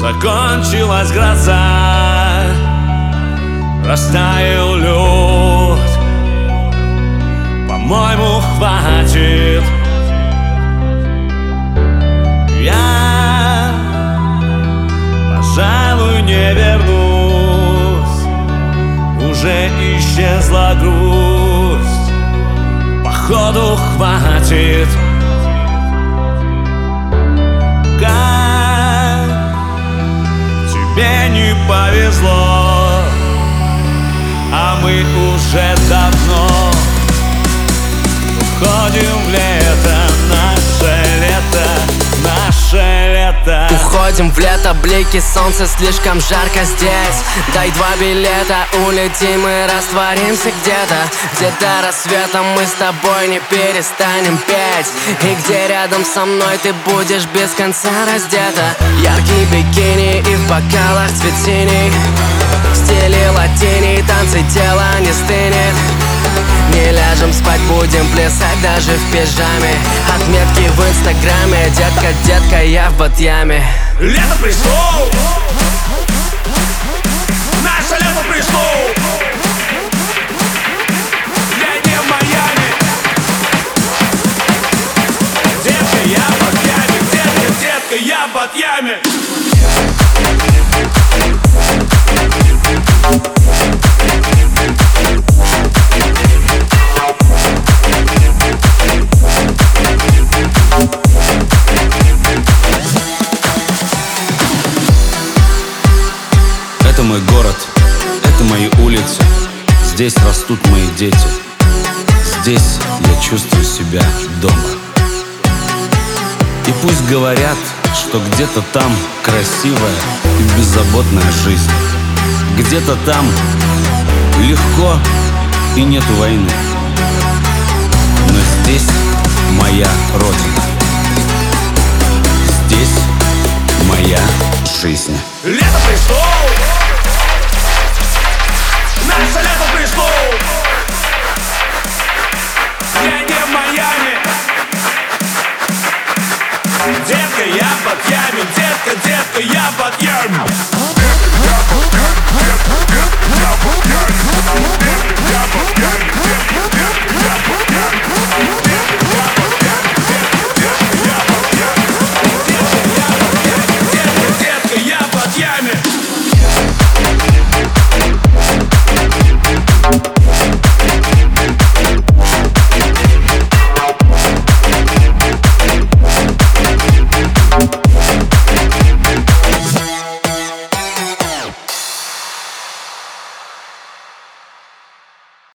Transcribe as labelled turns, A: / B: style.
A: Закончилась гроза, растаял лед. По-моему, хватит. Я, пожалуй, не вернусь. Уже исчезла грусть. Походу, хватит. Как тебе не повезло, а мы уже давно уходим в лето, наше лето, наше лето.
B: Уходим в лето, блики солнца, слишком жарко здесь. Дай 2 билета, улетим и растворимся где-то. Где до рассвета мы с тобой не перестанем петь. И где рядом со мной ты будешь без конца раздета. Яркие бикини и в бокалах цвет синий. В стиле латини, танцы тела не стынет. Не ляжем спать, будем плясать даже в пижаме. Отметки в инстаграме, детка, детка, я в Батьяме.
A: Лето пришло, наше лето пришло. Я не в Майами, детка, я в Батьяме, детка, детка, я в Батьяме.
C: Это мой город, это мои улицы. Здесь растут мои дети. Здесь я чувствую себя дома. И пусть говорят, что где-то там красивая и беззаботная жизнь. Где-то там легко и нету войны. Но здесь моя родина. Здесь моя жизнь.
A: Лето пришло, наше лето пришло. Я не в Майами, детка, я в Батьяме, детка, детка, я в Батьяме.